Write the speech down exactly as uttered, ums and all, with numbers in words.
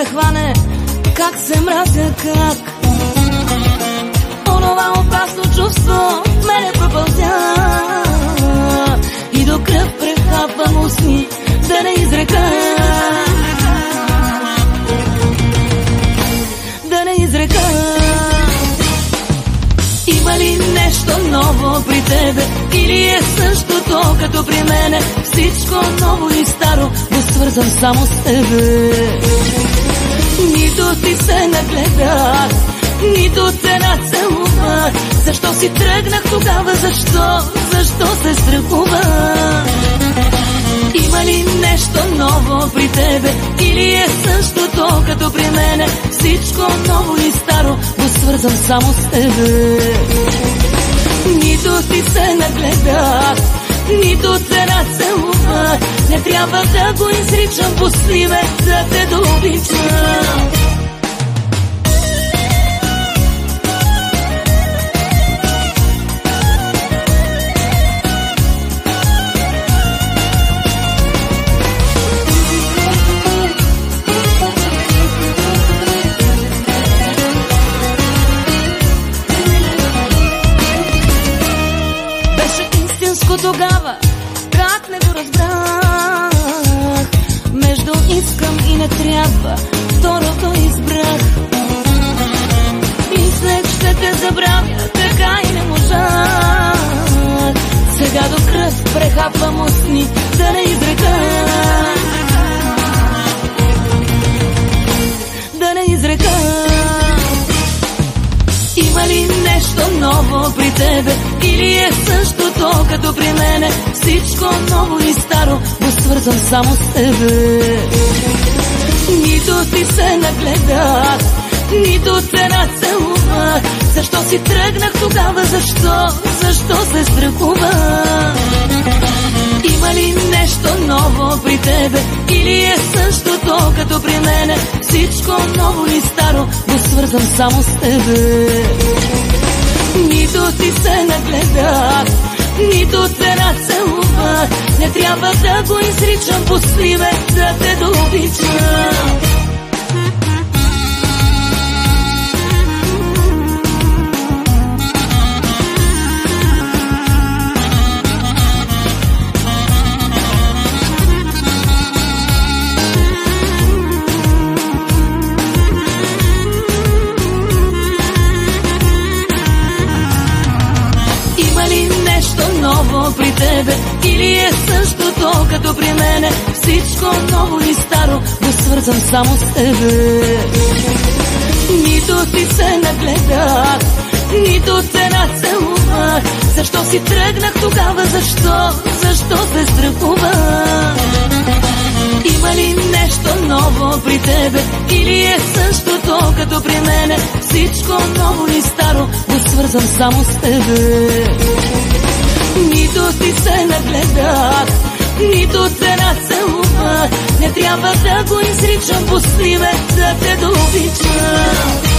ме хване, как се мразя, как онова опасно чувство в мене пропълзя и до кръв прехапвам устни да не изрека, да не изрека. Има ли нещо ново при тебе или е същото като при мене? Всичко ново и старо го свързвам само с тебе. Нито ти се нагледах, нито те нацелувах. Защо си тръгнах тогава? Защо? Защо се страхувах? Има ли нещо ново при тебе или е същото като при мене? Всичко ново и старо го свързвам само с тебе. Нито ти се нагледах, нито те нацелувах. Не трябва да го изричам по сливе, да те дообичам. Тогава как не го разбрах, между искам и не трябва, второто избрах. Мислех, ще те забравя, така и не можах. Сега до кръв прехапвам устни да не изрека, да не изрека. Има ли нещо ново при тебе или е същото като при мене? Всичко ново и старо го свързвам само с тебе. Нито ти се нагледах, нито те нацелувах. Защо си тръгнах тогава? Защо? Защо се страхувах? Има ли нещо ново при тебе или е същото като при мене? Всичко ново и старо го свързвам само с тебе. Нито ти се нагледах, нито те нацелувах. Не трябва да го изричам по сливе, да те дообичам. Ново при тебе или е същото като при мене? Всичко ново и старо го свързвам само с тебе. Нито ти се нагледах, нито те нацелувах. Защо си тръгнах тогава? Защо? Защо се страхувах? Има ли нещо ново при тебе или е същото като при мене? Всичко ново и старо го свързвам само с тебе. Нито ти се нагледах, нито те нацелувах. Не трябва да го изричам по сливе, да те дообичам.